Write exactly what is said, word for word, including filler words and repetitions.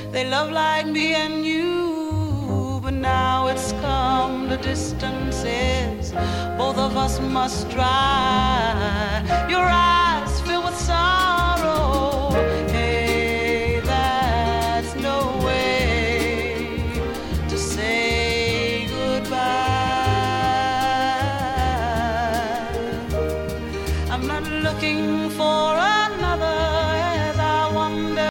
They love like me and you, but now it's come to distances. Both of us must dry. Your eyes filled with sorrow. Hey, that's no way to say goodbye. I'm not looking for